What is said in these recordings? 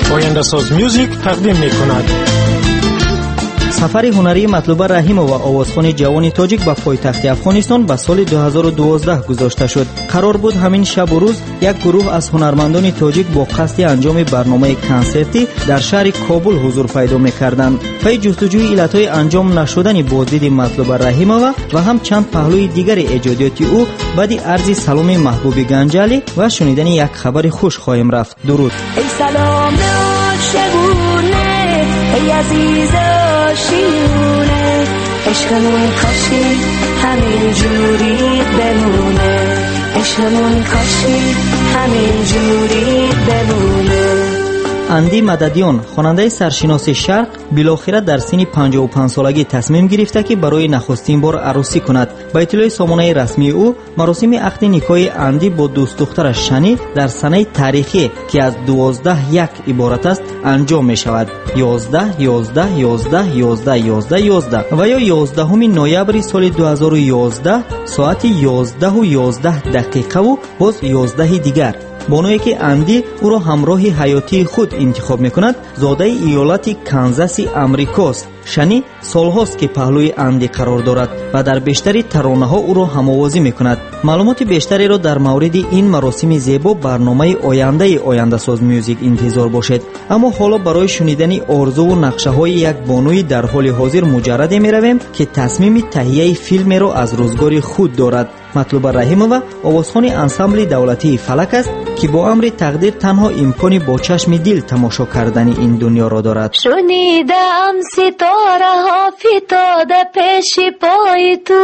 آینده‌ساز میوزیک تقدیم می‌کند. سفر هنری مطلوبه رحیمова آوازخوان جوان تاجیک به پایتخت افغانستان به سال 2012 گذاشته شد. قرار بود همین شب و روز یک گروه از هنرمندان تاجیک با قصد انجام برنامه کنسرتی در شهر کابل حضور پیدا می‌کردند. پای جستجوی علتهای انجام نشدن بازدید مطلوبه رحیمова و هم چند پهلوی دیگر ایجادیاتی او بعد عرض سلام محبوب گنجالی و شنیدن یک خبر خوش خواهیم رفت. درود. ای سلام شبونه ای عزیز شیونه عشقمون کاشی همین جوری بمونه عشقمون کاشی همین جوری بمونه. اندی مددیان خواننده سرشناس شرق بالاخره در سن 55 سالگی تصمیم گرفته که برای نخستین بار عروسی کند. با اطلاع سامانه رسمی او مراسم عقد نکاح اندی با دوست دخترش شنی در سنه تاریخی که از 12 یک عبارت است انجام می شود. 11 11 11 11 11 11 و یا 11 نوامبر سال 2011 ساعت 11 و 11 دقیقه و باز 11 دیگر. بانویی که اندی او را همراه حیاتی خود انتخاب میکند زاده ایالت کانزاس امریکاست. شنی سالهاست که پهلوی اندی قرار دارد و در بیشتری ترانه‌ها او را هم‌آوازی میکند. معلومات بیشتری را در مورد این مراسم زیبا برنامه آینده‌ساز میوزیک انتظار باشد. اما حالا برای شنیدن آرزو و نقشه‌های یک بانوی در حال حاضر مجرد می‌رویم که تصمیم تهیه فیلم را از روزگار خود دارد. مطلوبه رحیمова آوازخوان انسامبل دولتی فلک است که با امر تقدیر تنها امکانی با چشم دل تماشا کردن این دنیا را دارد. شنیدم ستاره ها فتاده پیش پای تو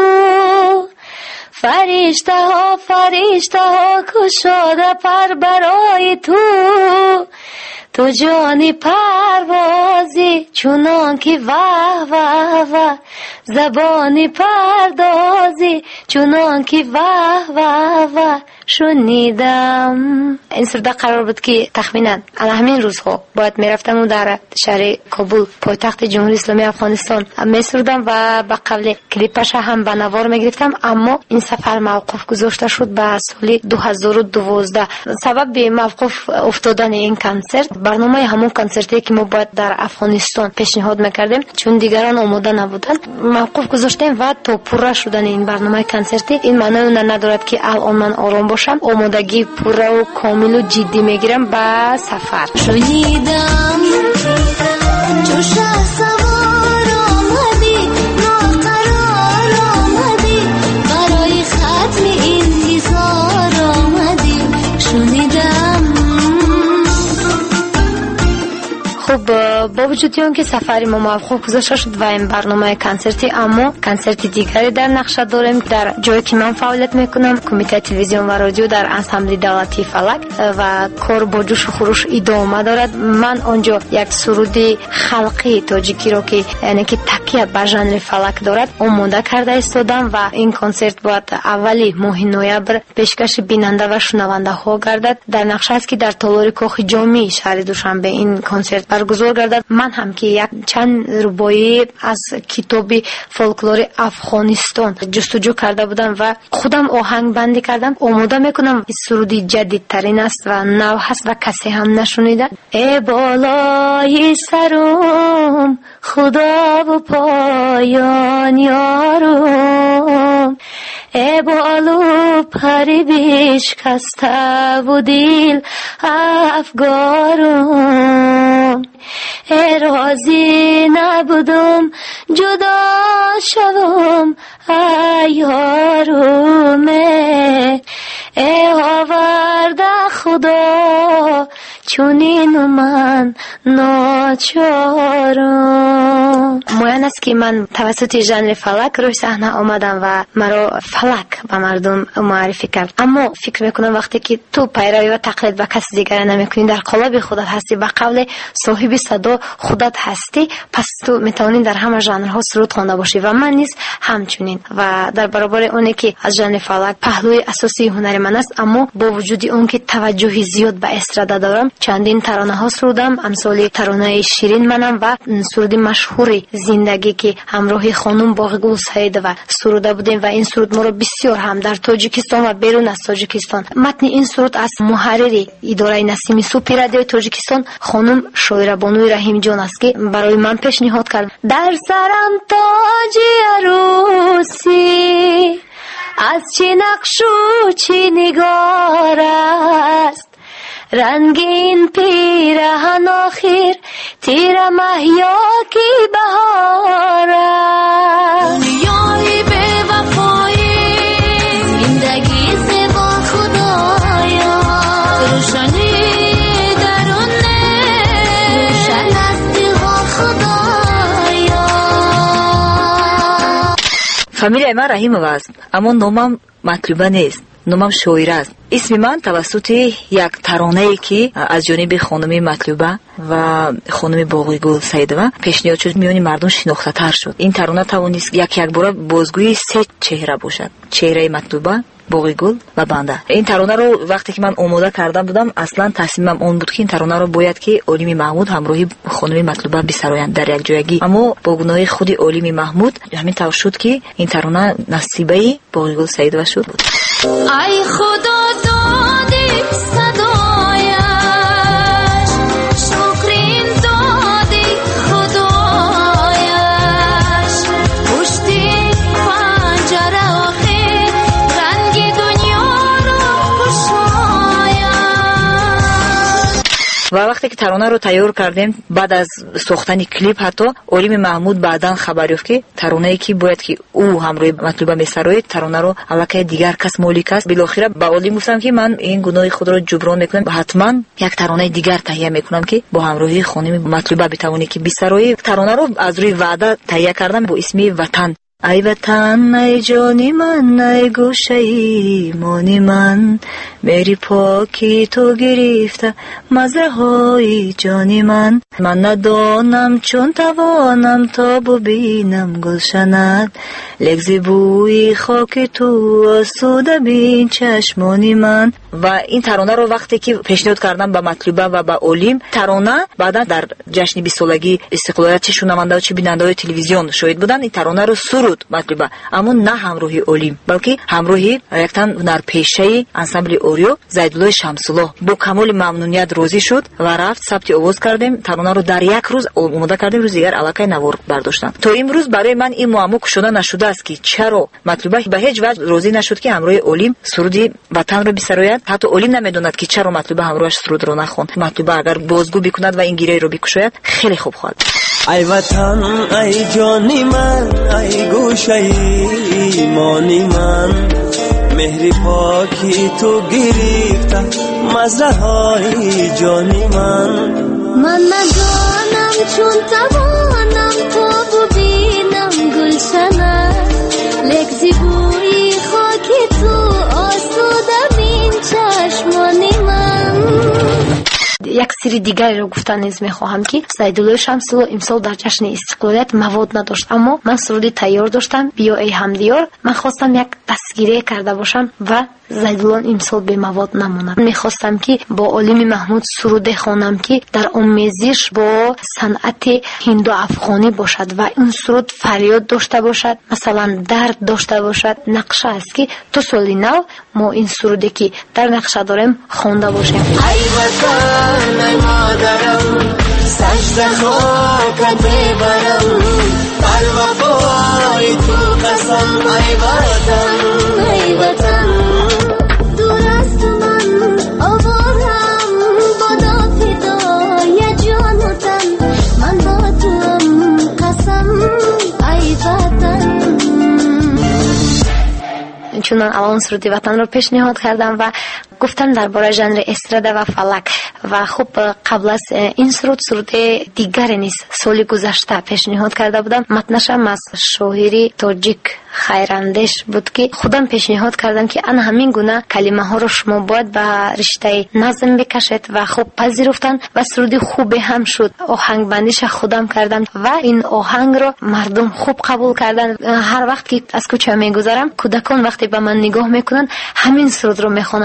فرشته ها کشاده پر برای تو جانی پروازی چونان که واه واه واه زبانی پردازی چونان که واه واه واه شنیدم. این سرده قرار بود که تخمینا همین روزها باید میرفتم و در شهر کابل پایتخت جمهوری اسلامی افغانستان میسردم و به قبل کلیپش هم به نوار میگرفتم، اما این سفر موقوف گذاشته شد به سال 2012. سبب به موقوف افتادن این کنسرت برنامه همون کنسرتی که ما باید در افغانستان پیشنهاد میکردیم چون دیگران آماده نبودن موقوف گذاشتیم و تا پوره شدن این برنامه کنسرتی این معنی ندارد که الان من آرام باشم. آمادگی پوره و کامل و جدی میگیرم به سفر. شنیدم جو شهسوار آمدی ناقرار آمدی برای ختم انتظار آمدی شنیدم. خب با وجود اون که سفر ما موفق گذاشته شد و این برنامه کنسرتی، اما کنسرت دیگری در نقشه داریم در جایی که من فعالیت میکنم کمیته تلویزیون و رادیو در انسامبل دولتی فلک و کار با جوش و خروش ادامه دارد. من آنجا یک سرودی خلقی تاجیکی رو که یعنی که تکیه به ژانر فلک دارد آماده کرده ایستادم و این کنسرت باید اولی ماه نوامبر پیشکش بیننده و شنونده ها گردد. در نقشه است که در تالار کاخ جامی شهر دوشنبه این کنسرت برگزار گردد. من هم که یک چند ربایی از کتاب فولکلور افغانستان جستجو کرده بودم و خودم آهنگ بندی کردم آماده میکنم. این سرودی جدیدترین است و نو هست و کسی هم نشنیده. ای بالای سرم خدا و پایان یارم ای بالو پری بشکسته و دل افگارم ای راضی نبودم جدا شوم ای یارم ای آورده خدا چونین من ناچارم. مویان است که من توسط ژانر فلک روی صحنه آمدم و مرا فلک به مردم معرفی کرد. اما فکر میکنم وقتی که تو پیروی و تقلید به کسی دیگر نمیکنی در قالب خودت هستی به قول صاحب صدا خودت هستی پس تو میتونی در همه ژانرها سرود خوانده باشی و من نیز همچنین و در برابر اونی که از ژانر فلک پهلوی اساسی هنر من است اما با وجود اون که توجه زیاد به استرادا دارم چندین ترانه ها سرودم، امثال ترانه شیرین منم و سرود مشهوری زندگی که همراه خانم باغگل سعیدова سروده بودیم و این سرود ما رو بسیار هم در تاجیکستان و بیرون از تاجیکستان. متن این سرود از محرری اداره نسیم صبح رادیو تاجیکستان خانم شاعره بانوی رحیم جان است که برای من پیشنهاد کرد. در سرم تاج عروسی از چه نقش و چه نگار است، رنگین پیرهن آخر تیر محیا کی بهار است. دنیای بے وفایی زندگی سے با خدایا، روشنی درونه روشن است با خدایا. فامیلای من رحیمова است، اما نامم مطلوبه نیست. نامم شاعر است. اسم من توسط یک ترانه‌ای که از جانب خانم مطلوبه و خانم باغگل سعیدова پیشنهاد شد میانی مردم شناخته تر شد. این ترانه توانست یک بار بازگوی سه چهره باشد: چهره مطلوبه، باغگل و بنده. این ترانه رو وقتی که من آماده کرده بودم اصلا تصمیمم اون بود که این ترانه رو باید که عالم محمود همراهی خانم مطلوبه بسرایند در یک جایگی، اما با گناه خود عالم محمود همین طور شد که این ترانه نصیبه باغگل سعیدова شد. ای خدا دادی صدایش، شکرین دادی خدایش، پشتی پنجره آخر رنگ دنیا رو گشاید. و وقتی که ترانه رو تیار کردیم بعد از ساختن کلیپ حتی عالم محمود بعداً خبر یافت که ترانه‌ای که باید که او همراه مطلوبه میسراید ترانه رو الکی دیگر کس مالک است. بالاخره با عالم گفتم که من این گناه خود رو جبران میکنم، حتما یک ترانه دیگر تهیه میکنم که با همراهی خانم مطلوبه بتونی که بسرایی. ترانه رو از روی وعده تهیه کردم با اسم وطن. ای وطن ای جانی من، ای گوشه ایمانی من، مهری پاکی تو گرفته مزه های جانی من ندانم چون توانم تا ببینم گلشنت، لگزی بوی خاک تو آسوده بین چشمانی من. و این ترانه رو وقتی که پیشنهاد کردم به مطلوبه و به عالم، ترانه بعدا در جشن 20 سالگی استقلالیت چه شنونده و چه بیننده های تلویزیون شاهد بودن، این ترانه رو سرود مطلوبه، اما نه همراهی عالم بلکه همراهی یک تن هنرپیشه انسامبل اوریو زیدالله شمس‌الله. با کمال ممنونیت راضی شد و رفت ثبت آواز کردیم. ترانه رو در یک روز آماده کردیم، روز دیگر الکی نوار برداشتم. تا امروز برای من این معما کشوده نشده است که چرا مطلوبه به هیچ وجه راضی نشد که همراه عالم سرودی وطن رو بسراید. حتی عالم نمیدوند که چرا مطلوبه همراهش سرود رو نخوند. مطلوبه اگر بازگو بکند و این گیره رو بکشاید خیلی خوب خواهد. ای وطن ای جانی من، ای گوشه ایمانی من، مهری پاکی تو گرفته مزه های جانی من ندانم چون توانم تا ببینم گلشنت، لگزی بوی خاکی تو آسوده بین چشمانی من. یک سری دیگری رو گفتن نیز میخواهم که زیدالله شمس‌الله امسال در جشن استقلالیت مواد نداشت، اما من سرودی تیار داشتم، بیا ای همدیار. من خواستم یک دستگیری کرده باشم و زیدالله امسال به مواد نماند. میخواستم که با عالم محمود سرود خوانم که در آمیزش با صنعت هندو افغانی باشد و این سرود فریاد داشته باشد، مثلا درد داشته باشد. نقشه است که تو سال نو ما این سرودی که در نقشه داریم خوانده باشیم. ای وطن ای مادرم، سجده خاکت ببرم، بر وفای تو قسم. ای وطن ای وطن دور از تو من آوارم، بادا فدای جان و تن، من با تو هم قسم. ای وطن چون من الان سرود وطن رو پیشنهاد کردم و گفتم درباره ژانر استرادا و فلک و خب قبل از این سرود دیگری نیست سال گذشته پیشنهاد کرده بودم. متنشم از شاعری تاجیک خیراندیش بود که خودم پیشنهاد کردم که ان همین گونه کلمه ها رو شما باید به رشته نظم بکشید و خب پذیرفتن و سرودی خوبی هم شد. آهنگ بندیش خودم کردم و این آهنگ رو مردم خوب قبول کردن. هر وقت که از کوچه میگذرم کودکان وقتی به من نگاه میکنن همین سرود رو میخوانند و دست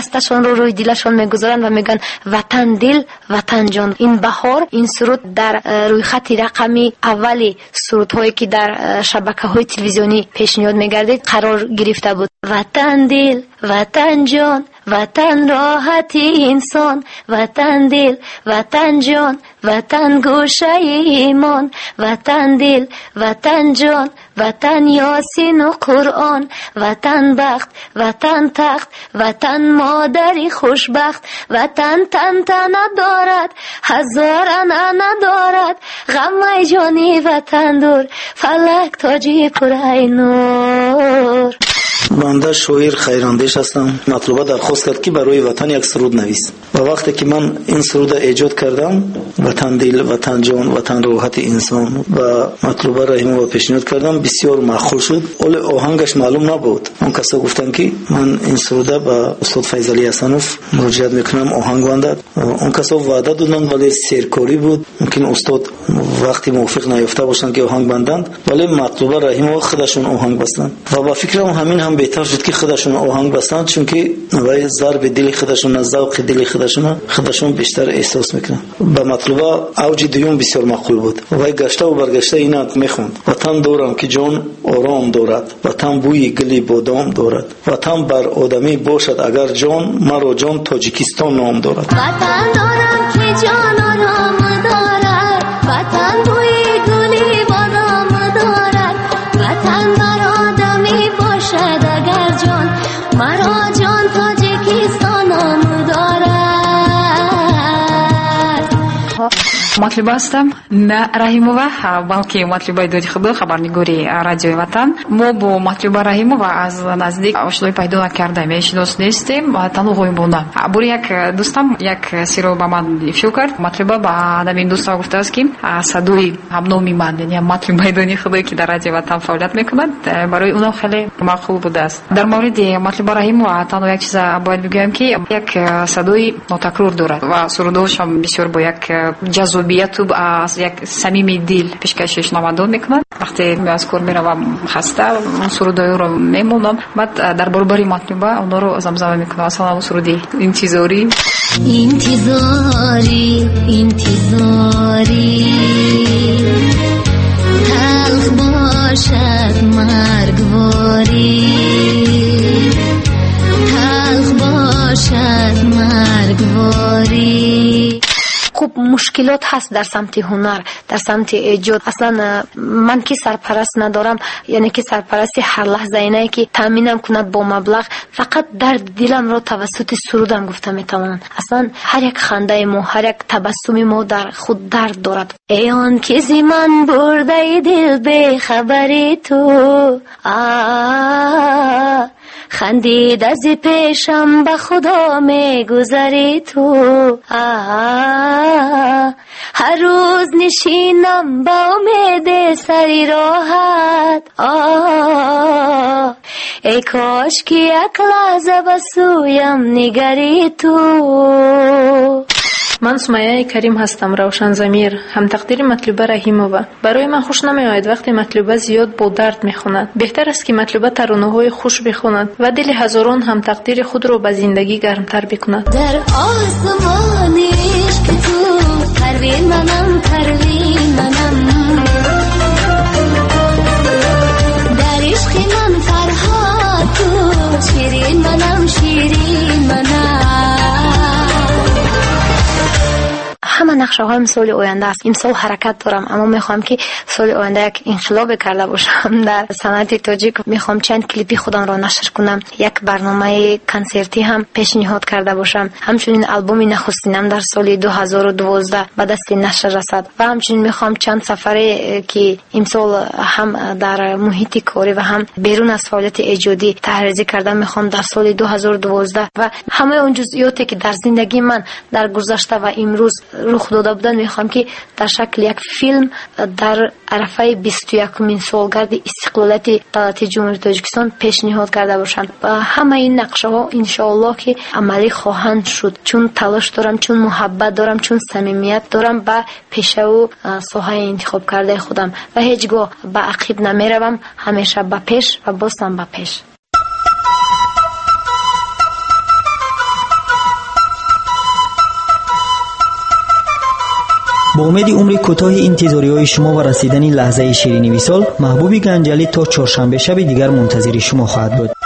دستشان رو روی دلشان میگذارند و میگن وطن دل وطن جان. این بهار این سرود در روی خط رقمی اولی سرودهایی که در شبکه‌های تلویزیونی پیشنهاد میگردید قرار گرفته بود. وطن دل وطن جان وطن راحتی انسان، وطن دل وطن جان وطن گوشه ایمان، وطن دل وطن جان وطن یاسین و قرآن، وطن بخت وطن تخت وطن مادری خوشبخت، وطن تن دارد هزار انا دارد، غم جانی وطن دور فلک تاجی پرای نور. بنده شاعر خیراندیش هستم. مطلوبه درخواست کرد که برای وطن یک سرود نویس و وقتی که من این سرود ایجاد کردم، وطن دل وطن جان وطن راحت انسان، و مطلوبه رحیمه پیشنهاد کردم، بسیار معقول شد. ولی آهنگش معلوم نبود. اون کسا گفتن که من این سروده به استاد فیضعلی حسنوف مراجعه میکنم آهنگ بندد. اون کسا وعده دادن ولی سرکاری بود. ممکن استاد وقتی موافق نیافته باشن که آهنگ بندند، ولی مطلوبه رحیمه خودشون آهنگ بستن و با فکرم همین هم بهتر شد که خودشون آهنگ بستند، چون که وای ضرب دل خودشون، ذوق دل خودشون بیشتر احساس میکنن. به مطلوبه اوج دیوم بسیار معقول بود. وای گشته و برگشته اینا میخوند: وطن دارم که جان آرام دارد، وطن بوی گلی بادام دارد، وطن بر آدمی باشد اگر جان، مرا جان تاجیکستان نام دارد. وطن دارم که جان آرام دارد، وطن بوی گلی بادام دارد، وطن بر آدمی باشد اگر جان، مرا جان تاجیکستان نام دارد. مطلوب هستم نه رحیمова، بلکه مطلوبای دادی خدا خبرنگاری رادیوی وطن. ما با مطلوب رحیمова از نزدیک آشنایی پیدا نکردیم، میشناس نیستیم، تنها بودم. بوری یک دوستم یک سیرو با من افشا کرد. مطلوبه با همین دوستا گفته است که صدای همنامی من، یعنی مطلوبای دادی خدا که در رادیوی وطن فعالیت میکنند، برای اونها خیلی معقول بوده است. در مورد مطلوب رحیمова تنها یک چیز باید بگم که یک صدای ناتکرار دارد و سرودش هم بسیار با یک جذابیت و از یک صمیم دل پیشکشش نماده میکنند. وقتی از کار میروم خسته اون سرودای رو میمونم، بعد در برابر مطلوبه اونا رو زمزمه میکنم. مثلا سرودی انتظاری انتظاری انتظاری، تلخ باشد مرگواری، تلخ باشد مرگواری. خوب مشکلات هست در سمت هنر، در سمت ایجاد. اصلا من که سرپرست ندارم، یعنی که سرپرستی هر لحظه اینه که تامینم کند با مبلغ، فقط درد دلم رو توسط سرودم گفته میتوانم. اصلا هر یک خنده ما، هر یک تبسم ما در خود درد دارد. ای آن که زی من برده دل به خبری تو، خندید از پیشم به خدا میگذری تو، هر روز نشینم با امید سری راحت، ای کاش که یک لحظه به سویم نگری تو. من سمیه کریم هستم، روشن ضمیر، هم تقدیر مطلوبه رحیمова. برای من خوش نمی آید وقتی مطلوبه زیاد با درد میخواند. بهتر است که مطلوبه ترانه های خوش بخواند و دل هزاران هم تقدیر خود رو به زندگی گرمتر بکند. در آسمان عشق تو پروین منم، پروین منم، در عشق من فرهاد تو شیرین منم، شیرین منم. همه نقشه های سال آینده است. این سال حرکت دارم، اما میخوام که سال آینده یک انقلاب کرده باشم در صنعت تاجیک. میخوام چند کلیپی خودم را نشر کنم، یک برنامه کنسرتی هم پیشنهاد کرده باشم. همچنین آلبوم نخستینم در سال 2012 به دست نشر رسد و همچنین میخوام چند سفری که امسال هم در محیط کاری و هم بیرون از فعالیت ایجادی تحریزی کردم، میخوام در سال 2012 و همه اون جزئیاتی که در زندگی من در گذشته و امروز رخ داده بودن، میخوام که در شکل یک فیلم در عرفه 21 سالگرد استقلالیت دولت جمهوری تاجیکستان پیشنهاد کرده باشم و همه این نقشه ها انشاءالله که عملی خواهند شد، چون تلاش دارم، چون محبت دارم، چون صمیمیت دارم به پیشه و ساحه انتخاب کرده خودم و هیچگاه به عقب نمیروم، همیشه به پیش و بازم به پیش. با امید عمر کوتاه انتظاری‌های شما و رسیدن لحظه شیرین وصال، محبوب گنجلی تا چهارشنبه شب دیگر منتظر شما خواهد بود.